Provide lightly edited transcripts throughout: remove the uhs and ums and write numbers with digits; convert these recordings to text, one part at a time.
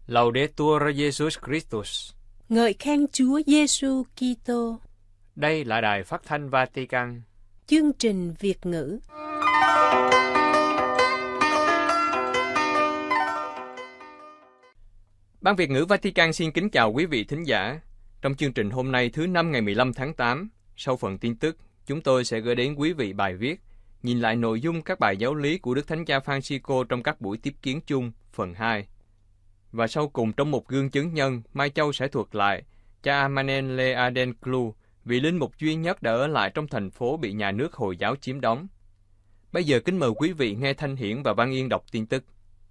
Laudetur Jesus Christus. Ngợi khen Chúa Giêsu Kitô. Đây là Đài Phát thanh Vatican. Chương trình Việt ngữ. Ban Việt ngữ Vatican xin kính chào quý vị thính giả. Trong chương trình hôm nay thứ 5 ngày 15 tháng 8, sau phần tin tức, chúng tôi sẽ gửi đến quý vị bài viết nhìn lại nội dung các bài giáo lý của Đức Thánh Cha Francisco trong các buổi tiếp kiến chung, phần 2. Và sau cùng trong một gương chứng nhân, Mai Châu sẽ thuật lại cha Amanele Adenclu, vị linh mục duy nhất đã ở lại trong thành phố bị nhà nước Hồi giáo chiếm đóng. Bây giờ kính mời quý vị nghe Thanh Hiển và Văn Yên đọc tin tức.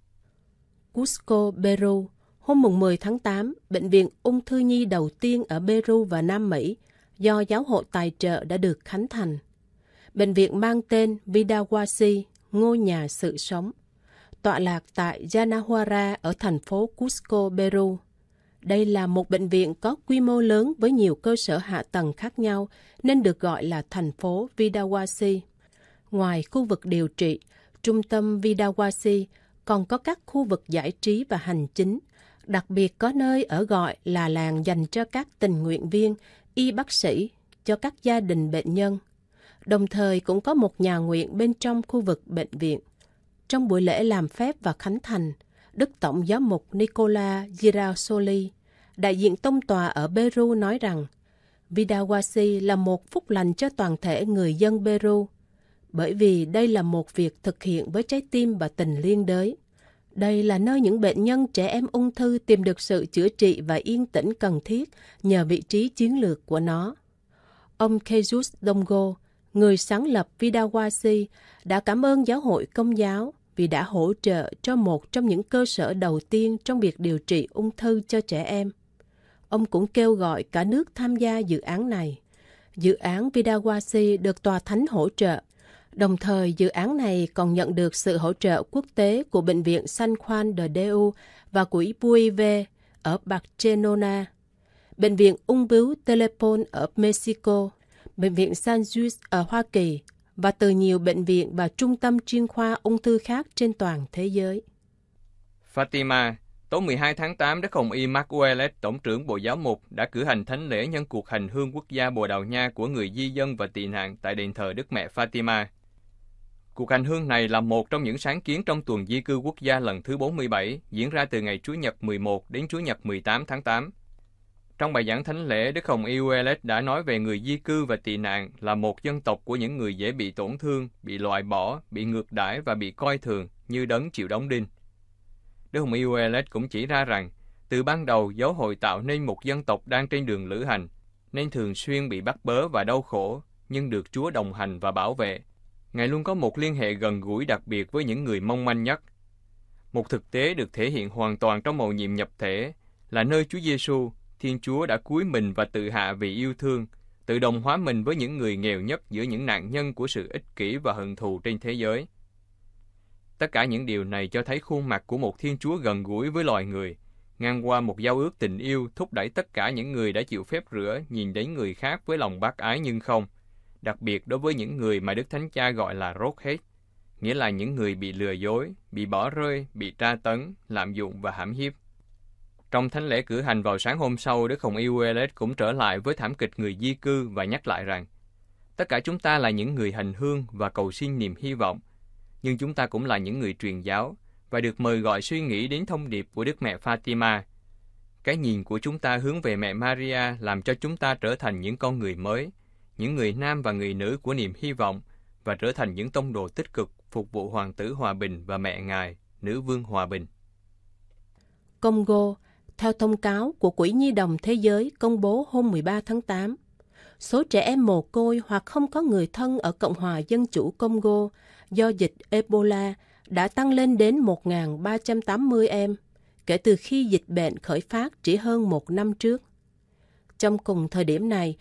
Cusco, Peru. Hôm 10 tháng 8, bệnh viện ung thư nhi đầu tiên ở Peru và Nam Mỹ do giáo hội tài trợ đã được khánh thành. Bệnh viện mang tên Vidahuasi, ngôi nhà sự sống, tọa lạc tại Yanahuara ở thành phố Cusco, Peru. Đây là một bệnh viện có quy mô lớn với nhiều cơ sở hạ tầng khác nhau nên được gọi là thành phố Vidahuasi. Ngoài khu vực điều trị, trung tâm Vidahuasi còn có các khu vực giải trí và hành chính, đặc biệt có nơi ở gọi là làng dành cho các tình nguyện viên, y bác sĩ, cho các gia đình bệnh nhân. Đồng thời cũng có một nhà nguyện bên trong khu vực bệnh viện. Trong buổi lễ làm phép và khánh thành, Đức Tổng giám mục Nicola Girasoli, đại diện tông tòa ở Peru nói rằng Vidahuasi là một phúc lành cho toàn thể người dân Peru, bởi vì đây là một việc thực hiện với trái tim và tình liên đới. Đây là nơi những bệnh nhân trẻ em ung thư tìm được sự chữa trị và yên tĩnh cần thiết nhờ vị trí chiến lược của nó. Ông Jesus Dongo, người sáng lập Vidahuasi, đã cảm ơn giáo hội Công giáo vì đã hỗ trợ cho một trong những cơ sở đầu tiên trong việc điều trị ung thư cho trẻ em. Ông cũng kêu gọi cả nước tham gia dự án này. Dự án Vidahuasi được Tòa Thánh hỗ trợ. Đồng thời, dự án này còn nhận được sự hỗ trợ quốc tế của Bệnh viện San Juan de Dios và quỹ Puive ở Barcelona, Bệnh viện ung bướu Telepon ở Mexico, Bệnh viện San Luis ở Hoa Kỳ và từ nhiều bệnh viện và trung tâm chuyên khoa ung thư khác trên toàn thế giới. Fatima, tối 12 tháng 8, Đức Hồng Y Marcueles, Tổng trưởng Bộ Giáo mục, đã cử hành thánh lễ nhân cuộc hành hương quốc gia Bồ Đào Nha của người di dân và tị nạn tại đền thờ Đức Mẹ Fatima. Cuộc hành hương này là một trong những sáng kiến trong tuần di cư quốc gia lần thứ 47, diễn ra từ ngày Chủ nhật 11 đến Chủ nhật 18 tháng 8. Trong bài giảng thánh lễ, Đức Hồng Y Marcueles đã nói về người di cư và tị nạn là một dân tộc của những người dễ bị tổn thương, bị loại bỏ, bị ngược đãi và bị coi thường như đấng chịu đóng đinh. Đức Hồng Y Marcueles cũng chỉ ra rằng, từ ban đầu giáo hội tạo nên một dân tộc đang trên đường lữ hành, nên thường xuyên bị bắt bớ và đau khổ, nhưng được Chúa đồng hành và bảo vệ. Ngài luôn có một liên hệ gần gũi đặc biệt với những người mong manh nhất. Một thực tế được thể hiện hoàn toàn trong mầu nhiệm nhập thể là nơi Chúa Giêsu, Thiên Chúa đã cúi mình và tự hạ vì yêu thương, tự đồng hóa mình với những người nghèo nhất giữa những nạn nhân của sự ích kỷ và hận thù trên thế giới. Tất cả những điều này cho thấy khuôn mặt của một Thiên Chúa gần gũi với loài người, ngang qua một giao ước tình yêu thúc đẩy tất cả những người đã chịu phép rửa nhìn đến người khác với lòng bác ái nhưng không, đặc biệt đối với những người mà Đức Thánh Cha gọi là rốt hết, nghĩa là những người bị lừa dối, bị bỏ rơi, bị tra tấn, lạm dụng và hãm hiếp. Trong thánh lễ cử hành vào sáng hôm sau, Đức Hồng Y Marcueles cũng trở lại với thảm kịch người di cư và nhắc lại rằng tất cả chúng ta là những người hành hương và cầu xin niềm hy vọng, nhưng chúng ta cũng là những người truyền giáo và được mời gọi suy nghĩ đến thông điệp của Đức Mẹ Fatima. Cái nhìn của chúng ta hướng về mẹ Maria làm cho chúng ta trở thành những con người mới, những người nam và người nữ của niềm hy vọng và trở thành những tông đồ tích cực phục vụ Hoàng tử Hòa Bình và mẹ Ngài, Nữ Vương Hòa Bình. Congo, theo thông cáo của Quỹ Nhi đồng Thế giới công bố hôm 13 tháng 8, số trẻ em mồ côi hoặc không có người thân ở Cộng hòa Dân chủ Congo do dịch Ebola đã tăng lên đến 1.380 em, kể từ khi dịch bệnh khởi phát chỉ hơn một năm trước. Trong cùng thời điểm này,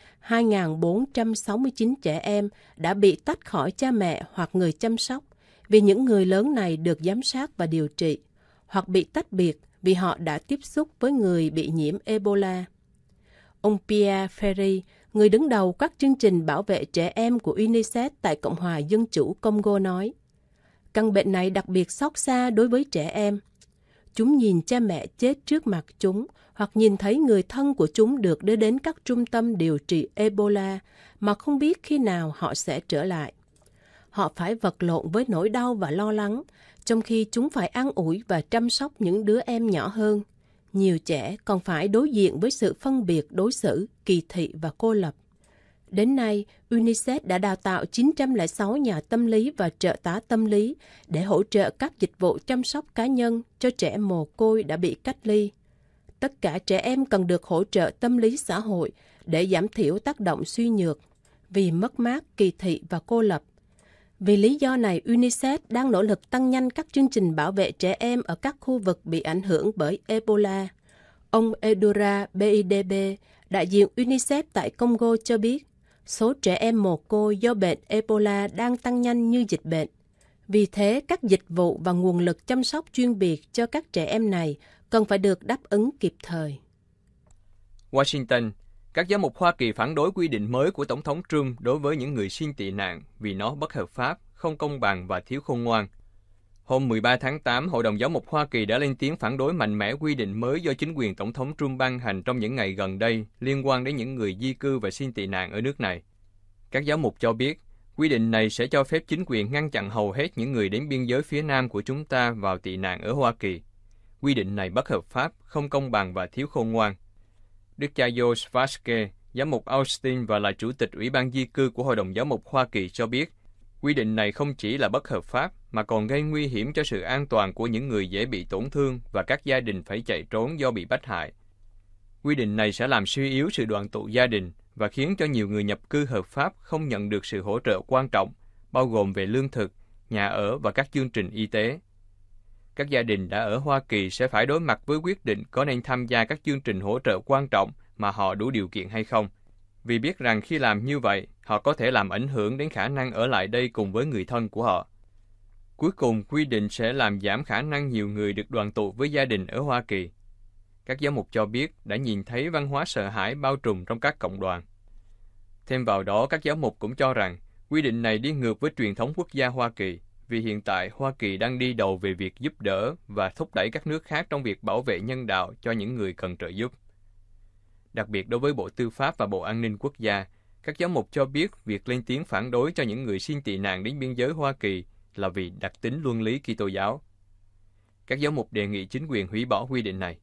2.469 trẻ em đã bị tách khỏi cha mẹ hoặc người chăm sóc vì những người lớn này được giám sát và điều trị, hoặc bị tách biệt vì họ đã tiếp xúc với người bị nhiễm Ebola. Ông Pierre Ferry, người đứng đầu các chương trình bảo vệ trẻ em của UNICEF tại Cộng hòa Dân chủ Congo nói, căn bệnh này đặc biệt xót xa đối với trẻ em. chúng nhìn cha mẹ chết trước mặt chúng, hoặc nhìn thấy người thân của chúng được đưa đến các trung tâm điều trị Ebola mà không biết khi nào họ sẽ trở lại. Họ phải vật lộn với nỗi đau và lo lắng, trong khi chúng phải an ủi và chăm sóc những đứa em nhỏ hơn. Nhiều trẻ còn phải đối diện với sự phân biệt đối xử, kỳ thị và cô lập. Đến nay, UNICEF đã đào tạo 906 nhà tâm lý và trợ tá tâm lý để hỗ trợ các dịch vụ chăm sóc cá nhân cho trẻ mồ côi đã bị cách ly. Tất cả trẻ em cần được hỗ trợ tâm lý xã hội để giảm thiểu tác động suy nhược, vì mất mát, kỳ thị và cô lập. Vì lý do này, UNICEF đang nỗ lực tăng nhanh các chương trình bảo vệ trẻ em ở các khu vực bị ảnh hưởng bởi Ebola. Ông Edura Bidebe, đại diện UNICEF tại Congo cho biết, số trẻ em mồ côi do bệnh Ebola đang tăng nhanh như dịch bệnh. Vì thế, các dịch vụ và nguồn lực chăm sóc chuyên biệt cho các trẻ em này cần phải được đáp ứng kịp thời. Washington, các giám mục Hoa Kỳ phản đối quy định mới của Tổng thống Trump đối với những người xin tị nạn vì nó bất hợp pháp, không công bằng và thiếu khôn ngoan. Hôm 13 tháng 8, Hội đồng Giám mục Hoa Kỳ đã lên tiếng phản đối mạnh mẽ quy định mới do chính quyền Tổng thống Trump ban hành trong những ngày gần đây liên quan đến những người di cư và xin tị nạn ở nước này. Các giám mục cho biết, quy định này sẽ cho phép chính quyền ngăn chặn hầu hết những người đến biên giới phía nam của chúng ta vào tị nạn ở Hoa Kỳ. Quy định này bất hợp pháp, không công bằng và thiếu khôn ngoan. Đức cha Josh Vazquez, giám mục Austin và là chủ tịch Ủy ban di cư của Hội đồng Giám mục Hoa Kỳ cho biết, quy định này không chỉ là bất hợp pháp mà còn gây nguy hiểm cho sự an toàn của những người dễ bị tổn thương và các gia đình phải chạy trốn do bị bách hại. Quy định này sẽ làm suy yếu sự đoàn tụ gia đình và khiến cho nhiều người nhập cư hợp pháp không nhận được sự hỗ trợ quan trọng, bao gồm về lương thực, nhà ở và các chương trình y tế. Các gia đình đã ở Hoa Kỳ sẽ phải đối mặt với quyết định có nên tham gia các chương trình hỗ trợ quan trọng mà họ đủ điều kiện hay không, vì biết rằng khi làm như vậy, họ có thể làm ảnh hưởng đến khả năng ở lại đây cùng với người thân của họ. Cuối cùng, quy định sẽ làm giảm khả năng nhiều người được đoàn tụ với gia đình ở Hoa Kỳ. Các giám mục cho biết đã nhìn thấy văn hóa sợ hãi bao trùm trong các cộng đoàn. Thêm vào đó, các giám mục cũng cho rằng quy định này đi ngược với truyền thống quốc gia Hoa Kỳ, vì hiện tại Hoa Kỳ đang đi đầu về việc giúp đỡ và thúc đẩy các nước khác trong việc bảo vệ nhân đạo cho những người cần trợ giúp. Đặc biệt đối với Bộ Tư pháp và Bộ An ninh Quốc gia, các giám mục cho biết việc lên tiếng phản đối cho những người xin tị nạn đến biên giới Hoa Kỳ là vì đặc tính luân lý Kitô giáo. Các giám mục đề nghị chính quyền hủy bỏ quy định này.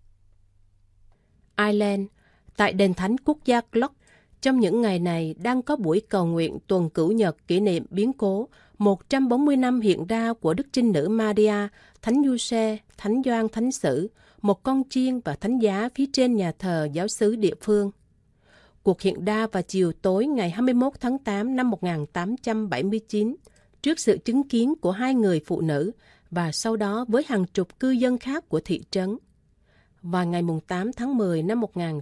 Ireland, tại đền thánh quốc gia Clough, trong những ngày này đang có buổi cầu nguyện tuần cửu nhật kỷ niệm biến cố 140 năm hiện ra của Đức Trinh Nữ Maria, Thánh Giuse, Thánh Gioan Thánh Sử, một con chiên và thánh giá phía trên nhà thờ giáo xứ địa phương. Cuộc hiện ra vào chiều tối ngày 21 tháng 8 năm 1879, trước sự chứng kiến của hai người phụ nữ và sau đó với hàng chục cư dân khác của thị trấn. Vào ngày 8 tháng 10 năm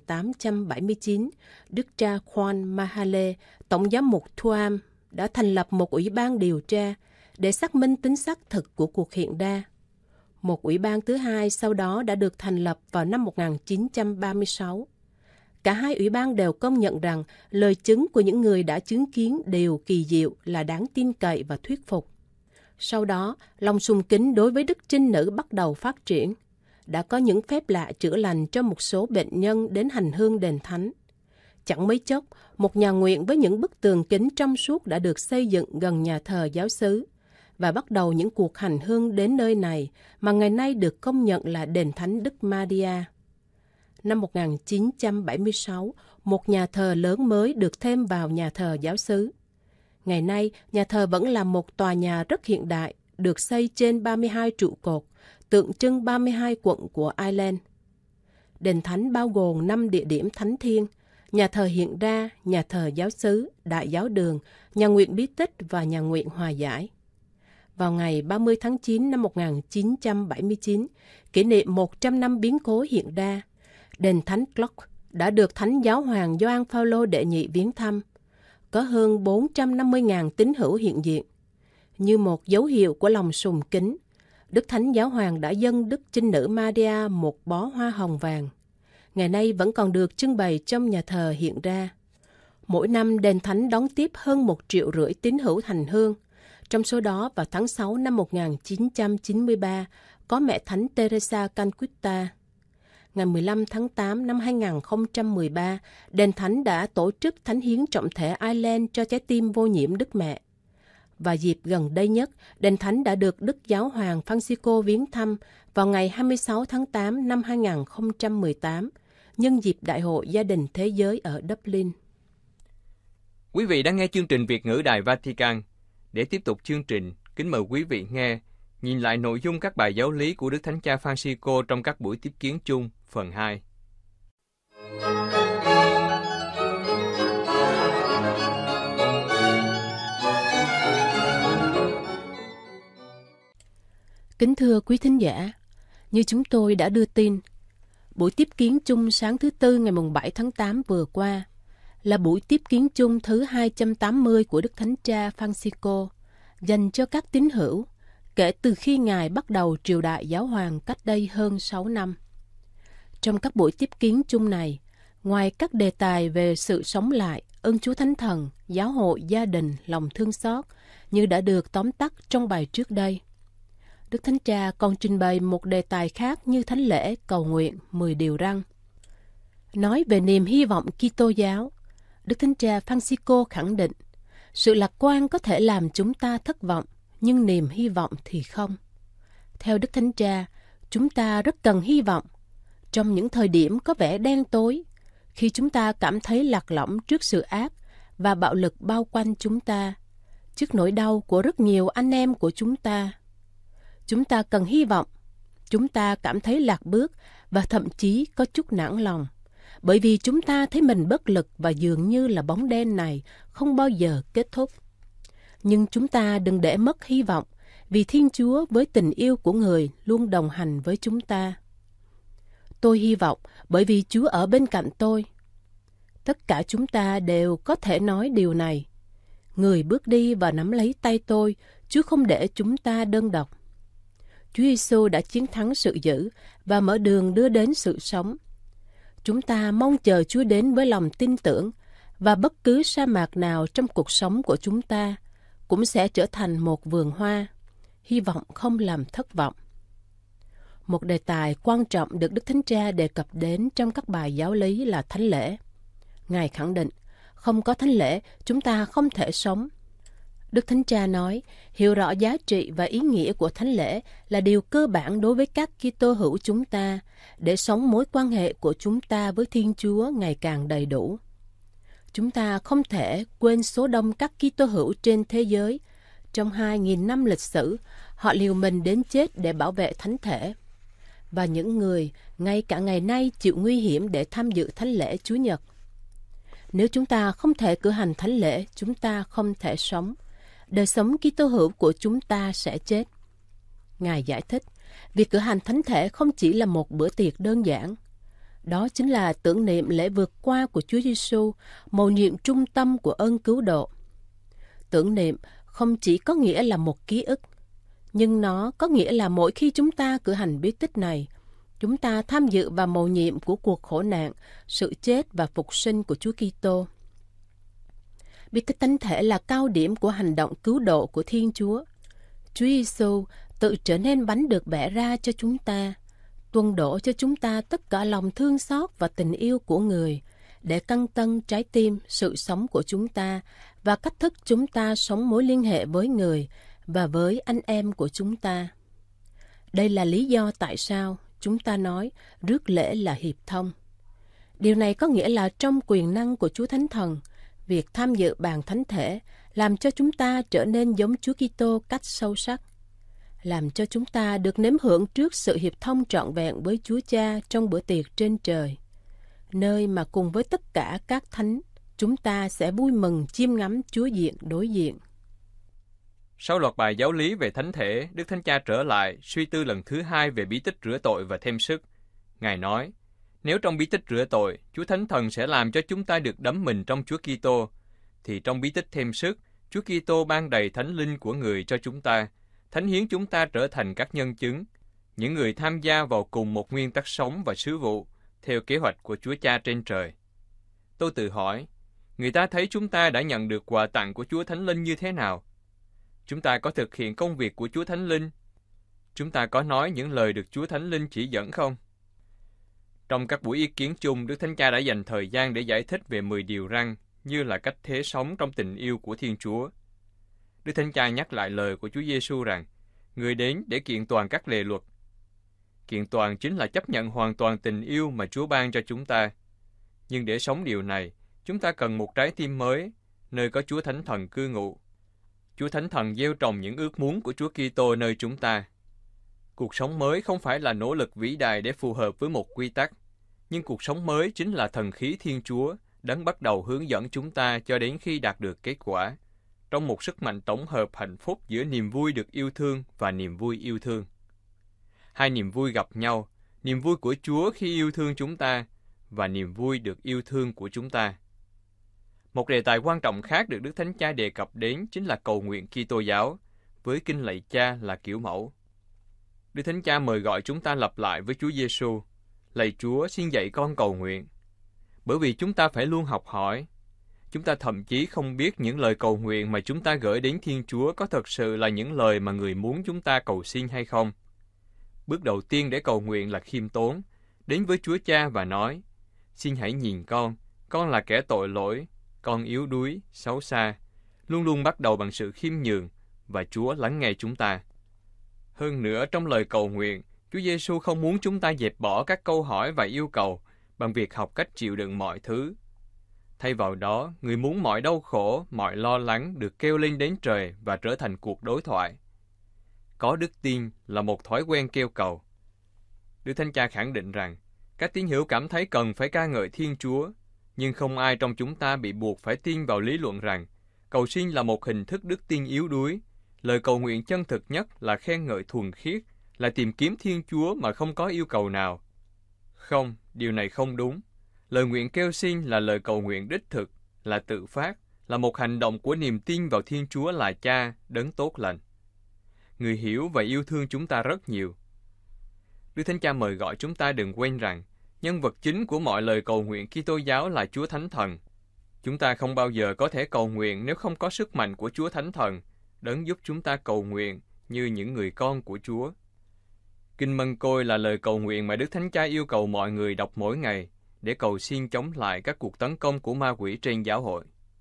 1879, Đức cha Juan Mahale, Tổng giám mục Tuam, đã thành lập một ủy ban điều tra để xác minh tính xác thực của cuộc hiện ra. Một ủy ban thứ hai sau đó đã được thành lập vào năm 1936. Cả hai ủy ban đều công nhận rằng lời chứng của những người đã chứng kiến đều kỳ diệu, là đáng tin cậy và thuyết phục. Sau đó, lòng sùng kính đối với Đức Trinh Nữ bắt đầu phát triển. Đã có những phép lạ chữa lành cho một số bệnh nhân đến hành hương đền thánh. Chẳng mấy chốc, một nhà nguyện với những bức tường kính trong suốt đã được xây dựng gần nhà thờ giáo xứ và bắt đầu những cuộc hành hương đến nơi này mà ngày nay được công nhận là đền thánh Đức Maria. Năm 1976, một nhà thờ lớn mới được thêm vào nhà thờ giáo xứ. Ngày nay, nhà thờ vẫn là một tòa nhà rất hiện đại, được xây trên 32 trụ cột, tượng trưng 32 quận của Ireland. Đền thánh bao gồm 5 địa điểm thánh thiêng: nhà thờ hiện ra, nhà thờ giáo xứ, đại giáo đường, nhà nguyện bí tích và nhà nguyện hòa giải. Vào ngày 30 tháng 9 năm 1979, kỷ niệm 100 năm biến cố hiện ra, đền thánh Clough đã được Thánh Giáo hoàng Gioan Phaolô đệ nhị viếng thăm. Có hơn 450.000 tín hữu hiện diện. Như một dấu hiệu của lòng sùng kính, Đức Thánh Giáo hoàng đã dâng Đức Trinh Nữ Maria một bó hoa hồng vàng. Ngày nay vẫn còn được trưng bày trong nhà thờ hiện ra. Mỗi năm đền thánh đón tiếp hơn 1,5 triệu tín hữu hành hương. Trong số đó, vào tháng 6 năm 1993, có mẹ Thánh Teresa Calcutta. Ngày 15 tháng 8 năm 2013, Đền Thánh đã tổ chức thánh hiến trọng thể Ireland cho trái tim vô nhiễm Đức Mẹ. Và dịp gần đây nhất, Đền Thánh đã được Đức Giáo hoàng Francisco viếng thăm vào ngày 26 tháng 8 năm 2018, nhân dịp Đại hội Gia đình Thế giới ở Dublin. Quý vị đang nghe chương trình Việt ngữ Đài Vatican. Để tiếp tục chương trình, kính mời quý vị nhìn lại nội dung các bài giáo lý của Đức Thánh Cha Francisco trong các buổi tiếp kiến chung, phần 2. Kính thưa quý thính giả, như chúng tôi đã đưa tin, buổi tiếp kiến chung sáng thứ Tư ngày 7 tháng 8 vừa qua là buổi tiếp kiến chung thứ 280 của Đức Thánh Cha Francisco dành cho các tín hữu kể từ khi Ngài bắt đầu triều đại giáo hoàng cách đây hơn 6 năm. Trong các buổi tiếp kiến chung này, ngoài các đề tài về sự sống lại, ơn Chúa Thánh Thần, giáo hội, gia đình, lòng thương xót như đã được tóm tắt trong bài trước đây, Đức Thánh Cha còn trình bày một đề tài khác như thánh lễ, cầu nguyện, 10 điều răn. Nói về niềm hy vọng Kitô giáo, Đức Thánh Cha Francisco khẳng định, sự lạc quan có thể làm chúng ta thất vọng, nhưng niềm hy vọng thì không. Theo Đức Thánh Cha, chúng ta rất cần hy vọng. Trong những thời điểm có vẻ đen tối, khi chúng ta cảm thấy lạc lõng trước sự ác và bạo lực bao quanh chúng ta, trước nỗi đau của rất nhiều anh em của chúng ta cần hy vọng. Chúng ta cảm thấy lạc bước và thậm chí có chút nản lòng, bởi vì chúng ta thấy mình bất lực và dường như là bóng đen này không bao giờ kết thúc. Nhưng chúng ta đừng để mất hy vọng, vì Thiên Chúa với tình yêu của Người luôn đồng hành với chúng ta. Tôi hy vọng bởi vì Chúa ở bên cạnh tôi. Tất cả chúng ta đều có thể nói điều này. Người bước đi và nắm lấy tay tôi, Chúa không để chúng ta đơn độc. Chúa Giêsu đã chiến thắng sự dữ và mở đường đưa đến sự sống. Chúng ta mong chờ Chúa đến với lòng tin tưởng, và bất cứ sa mạc nào trong cuộc sống của chúng ta cũng sẽ trở thành một vườn hoa. Hy vọng không làm thất vọng. Một đề tài quan trọng được Đức Thánh Cha đề cập đến trong các bài giáo lý là thánh lễ. Ngài khẳng định, không có thánh lễ, chúng ta không thể sống. Đức Thánh Cha nói, hiểu rõ giá trị và ý nghĩa của thánh lễ là điều cơ bản đối với các Kitô hữu chúng ta, để sống mối quan hệ của chúng ta với Thiên Chúa ngày càng đầy đủ. Chúng ta không thể quên số đông các Kitô hữu trên thế giới. Trong 2.000 năm lịch sử, họ liều mình đến chết để bảo vệ thánh thể. Và những người ngay cả ngày nay chịu nguy hiểm để tham dự thánh lễ Chúa Nhật. Nếu chúng ta không thể cử hành thánh lễ, chúng ta không thể sống. Đời sống Kitô hữu của chúng ta sẽ chết. Ngài giải thích, việc cử hành thánh thể không chỉ là một bữa tiệc đơn giản. Đó chính là tưởng niệm lễ vượt qua của Chúa Giêsu, mầu nhiệm trung tâm của ơn cứu độ. Tưởng niệm không chỉ có nghĩa là một ký ức, nhưng nó có nghĩa là mỗi khi chúng ta cử hành bí tích này, chúng ta tham dự vào mầu nhiệm của cuộc khổ nạn, sự chết và phục sinh của Chúa Kitô. Bí tích thánh thể là cao điểm của hành động cứu độ của Thiên Chúa. Chúa Giêsu tự trở nên bánh được bẻ ra cho chúng ta, tuôn đổ cho chúng ta tất cả lòng thương xót và tình yêu của Người, để căng tân trái tim, sự sống của chúng ta và cách thức chúng ta sống mối liên hệ với Người và với anh em của chúng ta. Đây là lý do tại sao chúng ta nói rước lễ là hiệp thông. Điều này có nghĩa là trong quyền năng của Chúa Thánh Thần, việc tham dự bàn thánh thể làm cho chúng ta trở nên giống Chúa Kitô cách sâu sắc, làm cho chúng ta được nếm hưởng trước sự hiệp thông trọn vẹn với Chúa Cha trong bữa tiệc trên trời, nơi mà cùng với tất cả các thánh, chúng ta sẽ vui mừng chiêm ngắm Chúa diện đối diện. Sau loạt bài giáo lý về thánh thể, Đức Thánh Cha trở lại suy tư lần thứ 2 về bí tích rửa tội và thêm sức. Ngài nói, nếu trong bí tích rửa tội, Chúa Thánh Thần sẽ làm cho chúng ta được đắm mình trong Chúa Kitô, thì trong bí tích thêm sức, Chúa Kitô ban đầy thánh linh của Người cho chúng ta, thánh hiến chúng ta trở thành các nhân chứng, những người tham gia vào cùng một nguyên tắc sống và sứ vụ, theo kế hoạch của Chúa Cha trên trời. Tôi tự hỏi, người ta thấy chúng ta đã nhận được quà tặng của Chúa Thánh Linh như thế nào? Chúng ta có thực hiện công việc của Chúa Thánh Linh? Chúng ta có nói những lời được Chúa Thánh Linh chỉ dẫn không? Trong các buổi ý kiến chung, Đức Thánh Cha đã dành thời gian để giải thích về 10 điều răn như là cách thế sống trong tình yêu của Thiên Chúa. Đức Thánh Cha nhắc lại lời của Chúa Giêsu rằng, Người đến để kiện toàn các lề luật. Kiện toàn chính là chấp nhận hoàn toàn tình yêu mà Chúa ban cho chúng ta. Nhưng để sống điều này, chúng ta cần một trái tim mới, nơi có Chúa Thánh Thần cư ngụ. Chúa Thánh Thần gieo trồng những ước muốn của Chúa Kitô nơi chúng ta. Cuộc sống mới không phải là nỗ lực vĩ đại để phù hợp với một quy tắc, nhưng cuộc sống mới chính là thần khí Thiên Chúa, Đấng bắt đầu hướng dẫn chúng ta cho đến khi đạt được kết quả, trong một sức mạnh tổng hợp hạnh phúc giữa niềm vui được yêu thương và niềm vui yêu thương. Hai niềm vui gặp nhau, niềm vui của Chúa khi yêu thương chúng ta và niềm vui được yêu thương của chúng ta. Một đề tài quan trọng khác được Đức Thánh Cha đề cập đến chính là cầu nguyện Kitô giáo, với kinh lạy Cha là kiểu mẫu. Đức Thánh Cha mời gọi chúng ta lặp lại với Chúa Giêsu: Lạy Chúa, xin dạy con cầu nguyện. Bởi vì chúng ta phải luôn học hỏi. Chúng ta thậm chí không biết những lời cầu nguyện mà chúng ta gửi đến Thiên Chúa có thật sự là những lời mà Người muốn chúng ta cầu xin hay không. Bước đầu tiên để cầu nguyện là khiêm tốn, đến với Chúa Cha và nói: Xin hãy nhìn con là kẻ tội lỗi, con yếu đuối, xấu xa. Luôn luôn bắt đầu bằng sự khiêm nhường, và Chúa lắng nghe chúng ta. Hơn nữa, trong lời cầu nguyện, Chúa Giêsu không muốn chúng ta dẹp bỏ các câu hỏi và yêu cầu bằng việc học cách chịu đựng mọi thứ. Thay vào đó, Người muốn mọi đau khổ, mọi lo lắng được kêu lên đến trời và trở thành cuộc đối thoại. Có đức tin là một thói quen kêu cầu. Đức Thánh Cha khẳng định rằng, các tín hữu cảm thấy cần phải ca ngợi Thiên Chúa, nhưng không ai trong chúng ta bị buộc phải tin vào lý luận rằng cầu xin là một hình thức đức tin yếu đuối. Lời cầu nguyện chân thực nhất là khen ngợi thuần khiết, là tìm kiếm Thiên Chúa mà không có yêu cầu nào. Không, điều này không đúng. Lời nguyện kêu xin là lời cầu nguyện đích thực, là tự phát, là một hành động của niềm tin vào Thiên Chúa là Cha, Đấng tốt lành. Người hiểu và yêu thương chúng ta rất nhiều. Đức Thánh Cha mời gọi chúng ta đừng quên rằng, nhân vật chính của mọi lời cầu nguyện Kitô giáo là Chúa Thánh Thần. Chúng ta không bao giờ có thể cầu nguyện nếu không có sức mạnh của Chúa Thánh Thần, Đấng giúp chúng ta cầu nguyện như những người con của Chúa. Kinh Mân Côi là lời cầu nguyện mà Đức Thánh Cha yêu cầu mọi người đọc mỗi ngày để cầu xin chống lại các cuộc tấn công của ma quỷ trên giáo hội.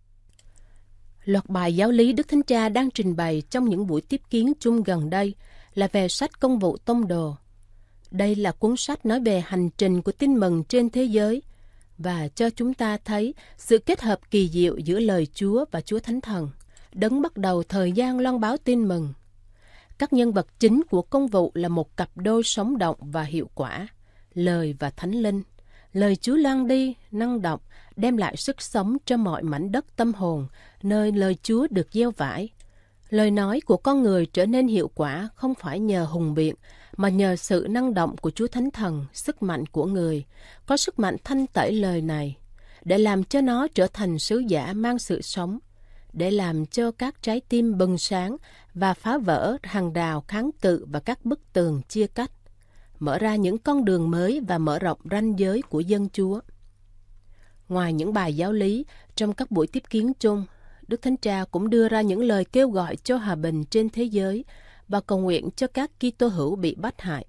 Loạt bài giáo lý Đức Thánh Cha đang trình bày trong những buổi tiếp kiến chung gần đây là về sách Công vụ Tông đồ. Đây là cuốn sách nói về hành trình của tin mừng trên thế giới và cho chúng ta thấy sự kết hợp kỳ diệu giữa lời Chúa và Chúa Thánh Thần, Đấng bắt đầu thời gian loan báo tin mừng. Các nhân vật chính của công vụ là một cặp đôi sống động và hiệu quả, lời và Thánh Linh. Lời Chúa loan đi, năng động, đem lại sức sống cho mọi mảnh đất tâm hồn, nơi lời Chúa được gieo vải. Lời nói của con người trở nên hiệu quả không phải nhờ hùng biện, mà nhờ sự năng động của Chúa Thánh Thần, sức mạnh của người, có sức mạnh thanh tẩy lời này, để làm cho nó trở thành sứ giả mang sự sống, để làm cho các trái tim bừng sáng và phá vỡ hàng rào kháng cự và các bức tường chia cách, mở ra những con đường mới và mở rộng ranh giới của dân Chúa. Ngoài những bài giáo lý, trong các buổi tiếp kiến chung, Đức Thánh Cha cũng đưa ra những lời kêu gọi cho hòa bình trên thế giới và cầu nguyện cho các Kitô hữu bị bắt hại.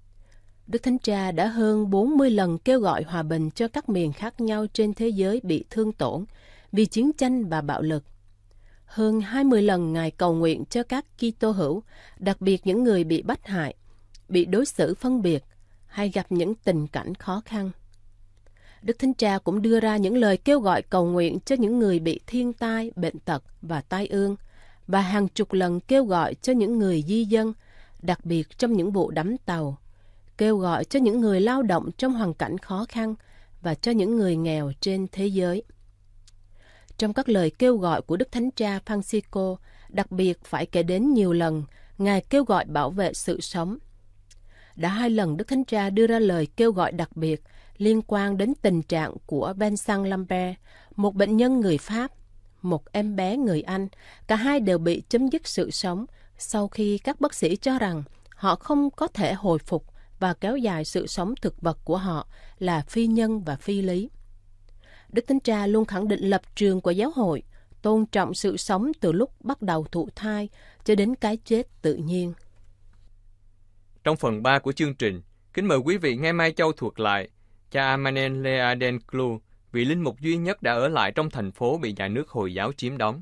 Đức Thánh Cha đã hơn 40 lần kêu gọi hòa bình cho các miền khác nhau trên thế giới bị thương tổn vì chiến tranh và bạo lực. Hơn 20 lần Ngài cầu nguyện cho các Kitô hữu, đặc biệt những người bị bắt hại, bị đối xử phân biệt hay gặp những tình cảnh khó khăn. Đức Thánh Cha cũng đưa ra những lời kêu gọi cầu nguyện cho những người bị thiên tai, bệnh tật và tai ương, và hàng chục lần kêu gọi cho những người di dân, đặc biệt trong những vụ đắm tàu, kêu gọi cho những người lao động trong hoàn cảnh khó khăn và cho những người nghèo trên thế giới. Trong các lời kêu gọi của Đức Thánh Cha Francisco, đặc biệt phải kể đến nhiều lần, Ngài kêu gọi bảo vệ sự sống. Đã 2 lần Đức Thánh Cha đưa ra lời kêu gọi đặc biệt liên quan đến tình trạng của Vincent Lambert, một bệnh nhân người Pháp, một em bé người Anh. Cả hai đều bị chấm dứt sự sống sau khi các bác sĩ cho rằng họ không có thể hồi phục và kéo dài sự sống thực vật của họ là phi nhân và phi lý. Đức Thánh Cha luôn khẳng định lập trường của giáo hội, tôn trọng sự sống từ lúc bắt đầu thụ thai cho đến cái chết tự nhiên. Trong phần 3 của chương trình, kính mời quý vị nghe Mai Châu thuật lại cha Amanen Leadenklu, vị linh mục duy nhất đã ở lại trong thành phố bị nhà nước Hồi giáo chiếm đóng.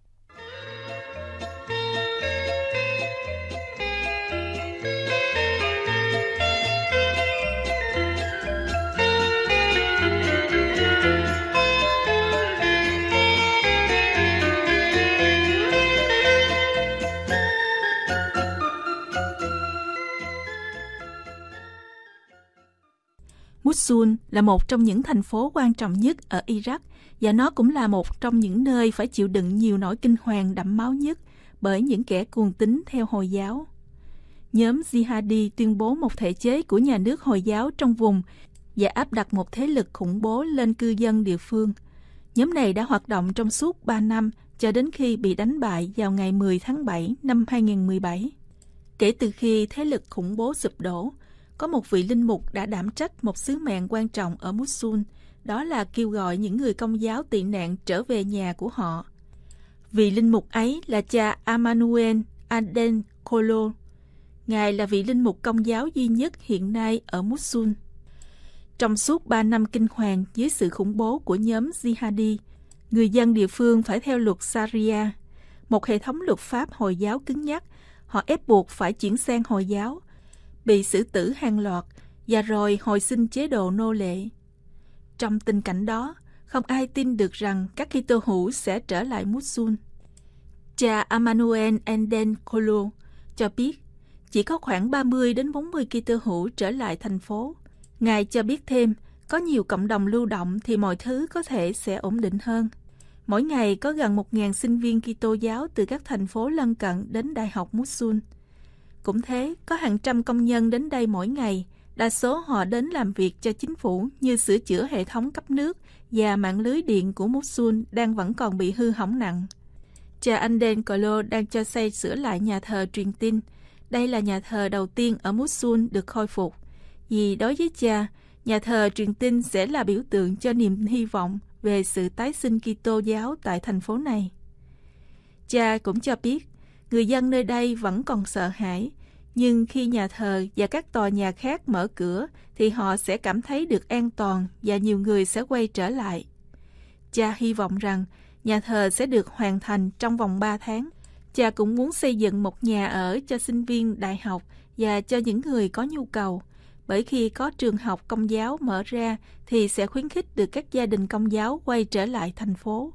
Mosul là một trong những thành phố quan trọng nhất ở Iraq và nó cũng là một trong những nơi phải chịu đựng nhiều nỗi kinh hoàng đẫm máu nhất bởi những kẻ cuồng tín theo Hồi giáo. Nhóm Jihadi tuyên bố một thể chế của nhà nước Hồi giáo trong vùng và áp đặt một thế lực khủng bố lên cư dân địa phương. Nhóm này đã hoạt động trong suốt 3 năm cho đến khi bị đánh bại vào ngày 10 tháng 7 năm 2017. Kể từ khi thế lực khủng bố sụp đổ, có một vị linh mục đã đảm trách một sứ mệnh quan trọng ở Mosul, đó là kêu gọi những người Công giáo tị nạn trở về nhà của họ. Vị linh mục ấy là cha Amanuel Adenkolo. Ngài là vị linh mục Công giáo duy nhất hiện nay ở Mosul. Trong suốt 3 năm kinh hoàng dưới sự khủng bố của nhóm Jihadi, người dân địa phương phải theo luật Sharia, một hệ thống luật pháp Hồi giáo cứng nhắc. Họ ép buộc phải chuyển sang Hồi giáo, bị xử tử hàng loạt và rồi hồi sinh chế độ nô lệ. Trong tình cảnh đó, không ai tin được rằng các Kitô hữu sẽ trở lại Mosul. Cha Amanuel Adenkolo cho biết chỉ có khoảng 30 đến 40 Kitô hữu trở lại thành phố. Ngài cho biết thêm, có nhiều cộng đồng lưu động thì mọi thứ có thể sẽ ổn định hơn. Mỗi ngày có gần 1.000 sinh viên Kitô giáo từ các thành phố lân cận đến Đại học Mosul. Cũng thế, có hàng trăm công nhân đến đây mỗi ngày, đa số họ đến làm việc cho chính phủ như sửa chữa hệ thống cấp nước và mạng lưới điện của Mosul vẫn còn bị hư hỏng nặng. Cha Adenkolo đang cho xây sửa lại nhà thờ truyền tin. Đây là nhà thờ đầu tiên ở Mosul được khôi phục. Vì đối với cha, nhà thờ truyền tin sẽ là biểu tượng cho niềm hy vọng về sự tái sinh Kitô giáo tại thành phố này. Cha cũng cho biết, người dân nơi đây vẫn còn sợ hãi, nhưng khi nhà thờ và các tòa nhà khác mở cửa thì họ sẽ cảm thấy được an toàn và nhiều người sẽ quay trở lại. Cha hy vọng rằng nhà thờ sẽ được hoàn thành trong vòng 3 tháng. Cha cũng muốn xây dựng một nhà ở cho sinh viên đại học và cho những người có nhu cầu, bởi khi có trường học Công giáo mở ra thì sẽ khuyến khích được các gia đình Công giáo quay trở lại thành phố.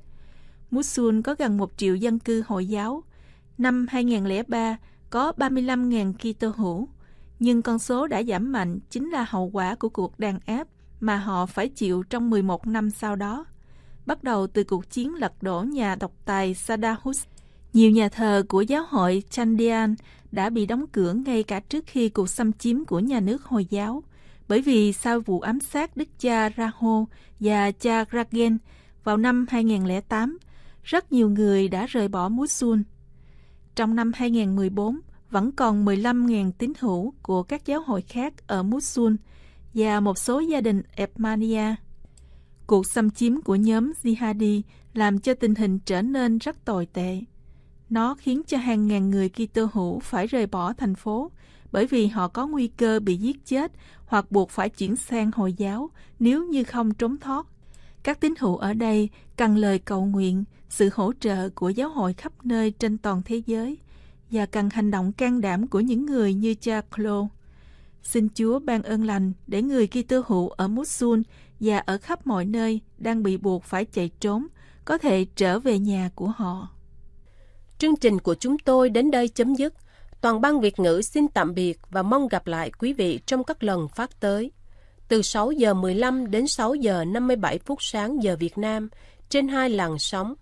Mosul có gần 1 triệu dân cư Hồi giáo. Năm 2003 có 35.000 Kitô hữu, nhưng con số đã giảm mạnh chính là hậu quả của cuộc đàn áp mà họ phải chịu trong 11 năm sau đó. Bắt đầu từ cuộc chiến lật đổ nhà độc tài Saddam Hussein, nhiều nhà thờ của giáo hội Chaldean đã bị đóng cửa ngay cả trước khi cuộc xâm chiếm của nhà nước Hồi giáo, bởi vì sau vụ ám sát đức cha Raho và cha Ragen vào năm 2008, rất nhiều người đã rời bỏ Mosul. Trong năm 2014, vẫn còn 15.000 tín hữu của các giáo hội khác ở Mosul và một số gia đình Armenia. Cuộc xâm chiếm của nhóm Jihadi làm cho tình hình trở nên rất tồi tệ. Nó khiến cho hàng ngàn người Kitô hữu phải rời bỏ thành phố bởi vì họ có nguy cơ bị giết chết hoặc buộc phải chuyển sang Hồi giáo nếu như không trốn thoát. Các tín hữu ở đây cần lời cầu nguyện, sự hỗ trợ của giáo hội khắp nơi trên toàn thế giới và cần hành động can đảm của những người như cha Claude. Xin Chúa ban ơn lành để người Kitô hữu ở Mosul và ở khắp mọi nơi đang bị buộc phải chạy trốn có thể trở về nhà của họ. Chương trình của chúng tôi đến đây chấm dứt. Toàn ban Việt ngữ xin tạm biệt và mong gặp lại quý vị trong các lần phát tới. Từ 6 giờ 15 đến 6 giờ 57 phút sáng giờ Việt Nam trên 2 làn sóng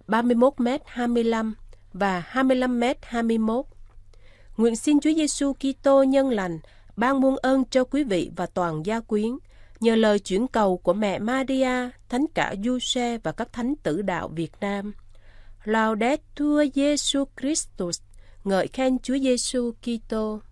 31m25 và 25m21. Nguyện xin Chúa Giêsu Kitô nhân lành ban muôn ơn cho quý vị và toàn gia quyến, nhờ lời chuyển cầu của mẹ Maria, Thánh cả Giuse và các thánh tử đạo Việt Nam. Laudetur Jesus Christus, ngợi khen Chúa Giêsu Kitô.